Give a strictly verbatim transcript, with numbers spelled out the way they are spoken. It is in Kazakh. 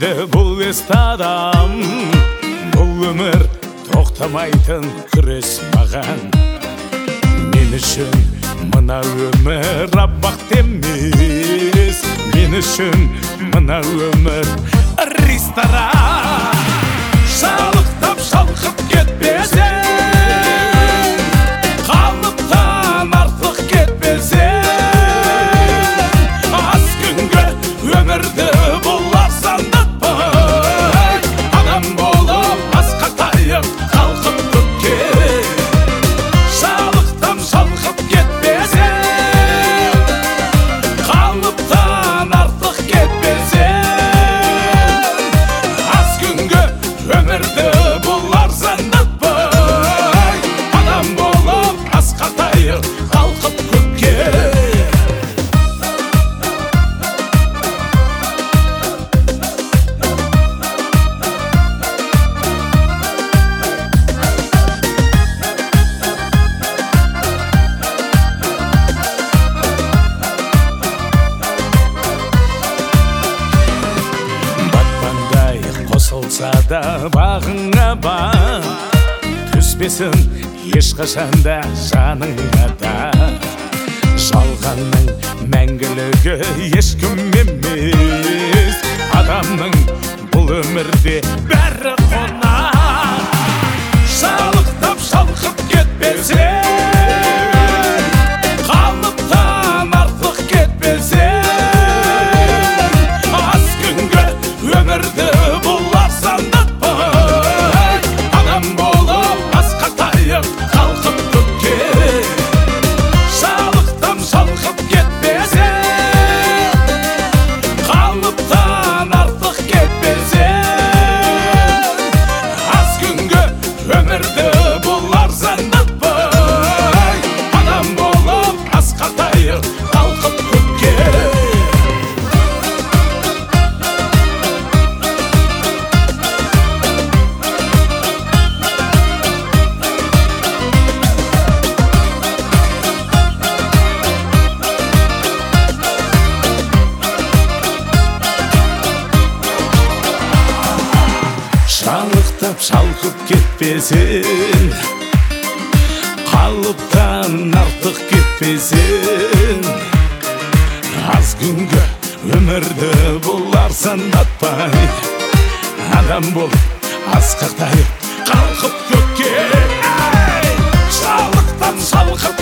дейді бұл есті адам. Бұл өмір тоқтамайтын күрес маған. Мен үшін мына өмір аббақ емес, мен үшін мына өмір ресторан. Шалықтап шалқып кетпесең, қалыптан артық кетпесең, аз күнгі өмірді болар сандатпай, адам болып асқа тайып қалқып көкке. Шалықтан шалқып кетпесең, қалыптан артық кетпесең, аз күнгі өмірді болар сандатпай, адам болып асқа тайып қалқып көкке. Қосылса да бағыңа бар, түспесін ешқашанда жаныңа да. Жалғанның мәңгілігі ешкім емес, адамның бұл өмірде бәрі қонақ. Шалықтап шалқып кетпесең, қалыптан артық кетпесең, аз күнгі өмірді болар сандатпай, адам болып асқа тайып қалқып көкке. Шалықтан шалқып кетпесең, қалыптан артық кетпесең, аз күнгі өмірді болар сандатпай, адам болып асқа тайып қалқып көкке. Шалықтап шалқып кетпесең, қалыптан артық кетпесең, аз күнгі өмірді болар сандатпай, адам болып асқақтайып қалқып көкке. Шалықтан шалқып